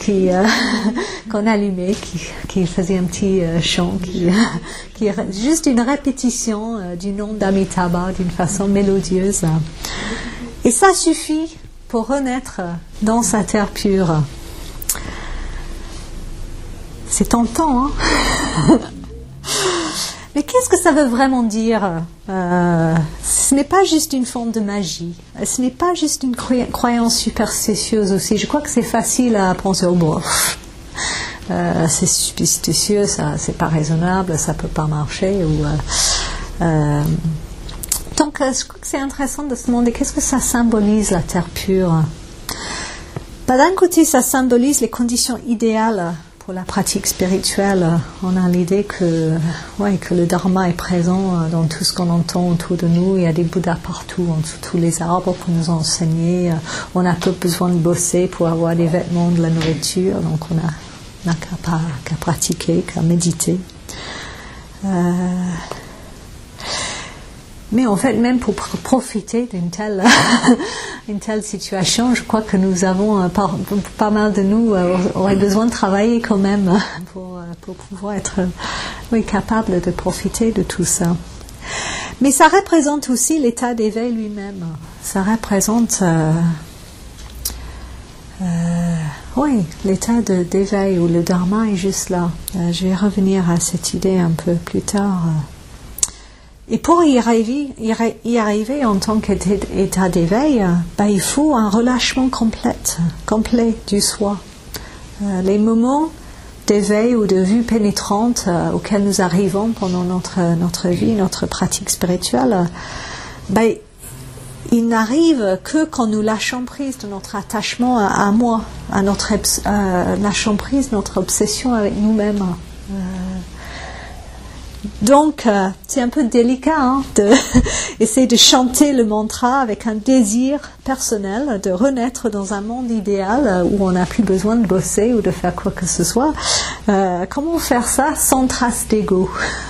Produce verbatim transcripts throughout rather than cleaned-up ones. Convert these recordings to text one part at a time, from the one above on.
qui euh, qu'on allumait, qui, qui faisait un petit euh, chant, qui, qui est juste une répétition euh, du nom d'Amitabha d'une façon mélodieuse. Et ça suffit pour renaître dans sa terre pure. C'est tentant, hein? Mais qu'est-ce que ça veut vraiment dire? euh, Ce n'est pas juste une forme de magie. Ce n'est pas juste une croyance superstitieuse aussi. Je crois que c'est facile à penser au bon. Euh, c'est superstitieux, ça, c'est pas raisonnable, ça peut pas marcher. Ou, euh, euh, donc, euh, je crois que c'est intéressant de se demander qu'est-ce que ça symbolise, la terre pure. Ben, d'un côté, ça symbolise les conditions idéales pour la pratique spirituelle. On a l'idée que, ouais, que le dharma est présent dans tout ce qu'on entend autour de nous. Il y a des bouddhas partout, en dessous de tous les arbres pour nous enseigner. On n'a pas besoin de bosser pour avoir des vêtements, de la nourriture. Donc on n'a on a qu'à, qu'à pratiquer, qu'à méditer. Euh... Mais en fait, même pour profiter d'une telle, une telle situation, je crois que nous avons, pas, pas mal de nous, auraient besoin de travailler quand même pour, pour pouvoir être, oui, capables de profiter de tout ça. Mais ça représente aussi l'état d'éveil lui-même. Ça représente, euh, euh, oui, l'état de, d'éveil où le dharma est juste là. Euh, je vais revenir à cette idée un peu plus tard. Et pour y arriver, y arriver en tant qu'état d'éveil, ben, il faut un relâchement complet, complet du soi. Euh, les moments d'éveil ou de vue pénétrante euh, auxquels nous arrivons pendant notre, notre vie, notre pratique spirituelle, ben, ils n'arrivent que quand nous lâchons prise de notre attachement à, à moi, à notre euh, lâchons prise de notre obsession avec nous-mêmes. Euh, Donc, euh, c'est un peu délicat hein, d'essayer de, de chanter le mantra avec un désir personnel de renaître dans un monde idéal où on n'a plus besoin de bosser ou de faire quoi que ce soit. Euh, comment faire ça sans trace d'ego?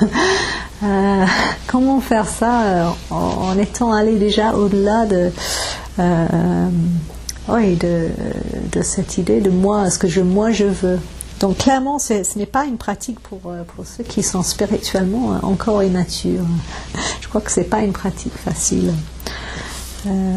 euh, Comment faire ça euh, en, en étant allé déjà au-delà de, euh, oui, de, de cette idée de moi, ce que je, moi je veux? Donc clairement, c'est, ce n'est pas une pratique pour, pour ceux qui sont spirituellement encore immatures. Je crois que ce n'est pas une pratique facile. Euh...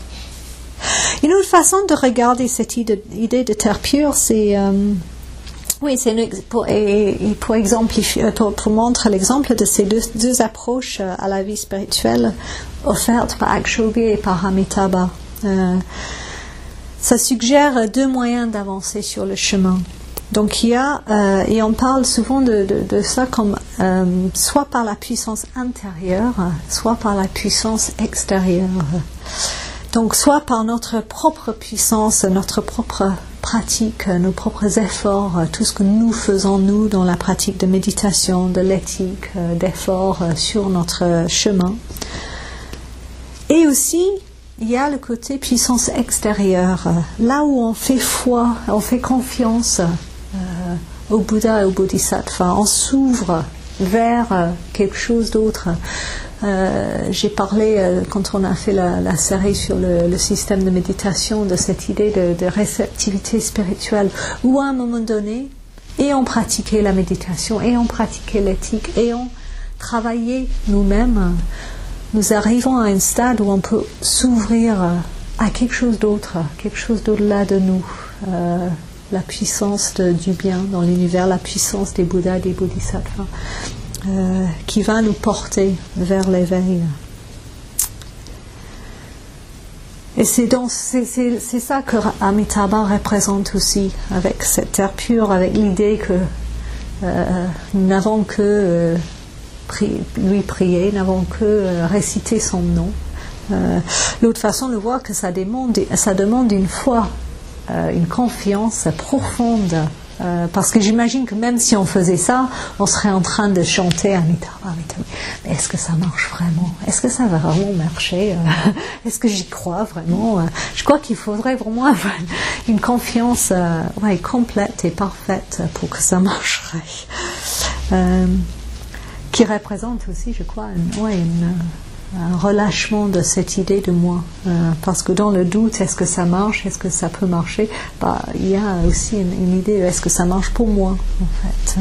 Une autre façon de regarder cette idée, idée de terre pure, c'est... Euh... Oui, c'est une, pour, et, et pour, exemplifier, pour, pour montrer l'exemple de ces deux, deux approches à la vie spirituelle offertes par Akshobi et par Amitabha. Euh... Ça suggère deux moyens d'avancer sur le chemin. Donc il y a, euh, et on parle souvent de, de, de ça comme euh, soit par la puissance intérieure, soit par la puissance extérieure. Donc soit par notre propre puissance, notre propre pratique, nos propres efforts, tout ce que nous faisons nous dans la pratique de méditation, de l'éthique, d'efforts sur notre chemin. Et aussi, il y a le côté puissance extérieure, là où on fait foi, on fait confiance Euh, au Bouddha et au Bodhisattva, on s'ouvre vers euh, quelque chose d'autre. Euh, j'ai parlé, euh, quand on a fait la, la série sur le, le système de méditation, de cette idée de, de réceptivité spirituelle, où à un moment donné, et on pratiquait la méditation, et on pratiquait l'éthique, et on travaillait nous-mêmes, nous arrivons à un stade où on peut s'ouvrir à quelque chose d'autre, quelque chose d'au-delà de nous. Euh, la puissance de, du bien dans l'univers, la puissance des Bouddhas, des Bodhisattvas, euh, qui va nous porter vers l'éveil. Et c'est, donc, c'est, c'est, c'est ça que Amitabha représente aussi, avec cette terre pure, avec l'idée que euh, nous n'avons que euh, pri- lui prier, nous n'avons que euh, réciter son nom. Euh, l'autre façon de voir que ça demande, ça demande une foi, Euh, une confiance profonde, euh, parce que j'imagine que même si on faisait ça, on serait en train de chanter Amitabha, Amitabha. Mais est-ce que ça marche vraiment? Est-ce que ça va vraiment marcher? euh, Est-ce que j'y crois vraiment? euh, Je crois qu'il faudrait vraiment avoir une confiance euh, ouais, complète et parfaite pour que ça marcherait. Euh, qui représente aussi, je crois, une, ouais, une, un relâchement de cette idée de moi. Euh, parce que dans le doute, est-ce que ça marche, est-ce que ça peut marcher, bah, il y a aussi une, une idée, est-ce que ça marche pour moi, en fait.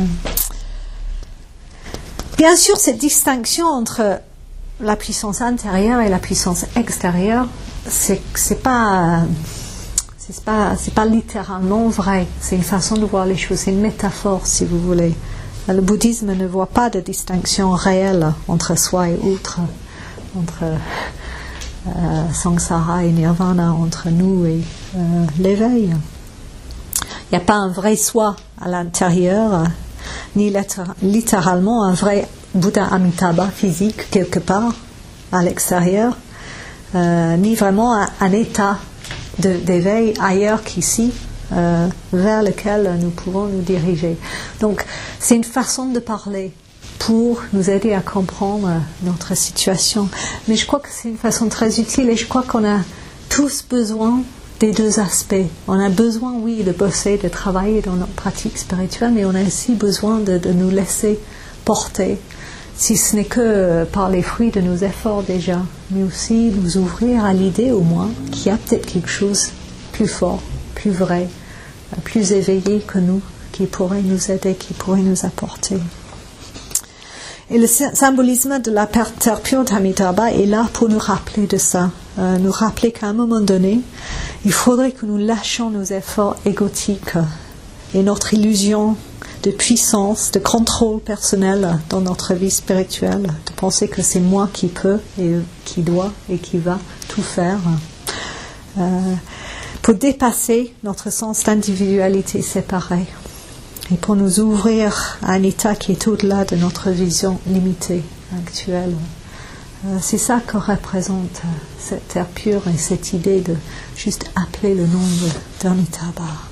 Bien sûr, cette distinction entre la puissance intérieure et la puissance extérieure, c'est, c'est pas... C'est pas, c'est pas littéralement vrai, c'est une façon de voir les choses, c'est une métaphore si vous voulez. Le bouddhisme ne voit pas de distinction réelle entre soi et autre, entre euh, samsara et nirvana, entre nous et euh, l'éveil. Il n'y a pas un vrai soi à l'intérieur, ni littéralement un vrai Bouddha Amitabha physique quelque part à l'extérieur, euh, ni vraiment un, un état De, d'éveil ailleurs qu'ici, euh, vers lequel nous pouvons nous diriger. Donc, c'est une façon de parler pour nous aider à comprendre notre situation. Mais je crois que c'est une façon très utile et je crois qu'on a tous besoin des deux aspects. On a besoin, oui, de bosser, de travailler dans notre pratique spirituelle, mais on a aussi besoin de, de nous laisser porter, si ce n'est que par les fruits de nos efforts déjà, mais aussi nous ouvrir à l'idée au moins qu'il y a peut-être quelque chose plus fort, plus vrai, plus éveillé que nous, qui pourrait nous aider, qui pourrait nous apporter. Et le symbolisme de la terre pure d'Amitabha est là pour nous rappeler de ça, euh, nous rappeler qu'à un moment donné, il faudrait que nous lâchions nos efforts égotiques et notre illusion de puissance, de contrôle personnel dans notre vie spirituelle, de penser que c'est moi qui peux et qui doit et qui va tout faire, euh, pour dépasser notre sens d'individualité séparée et pour nous ouvrir à un état qui est au-delà de notre vision limitée actuelle. Euh, c'est ça que représente cette terre pure et cette idée de juste appeler le nom d'Amitabha.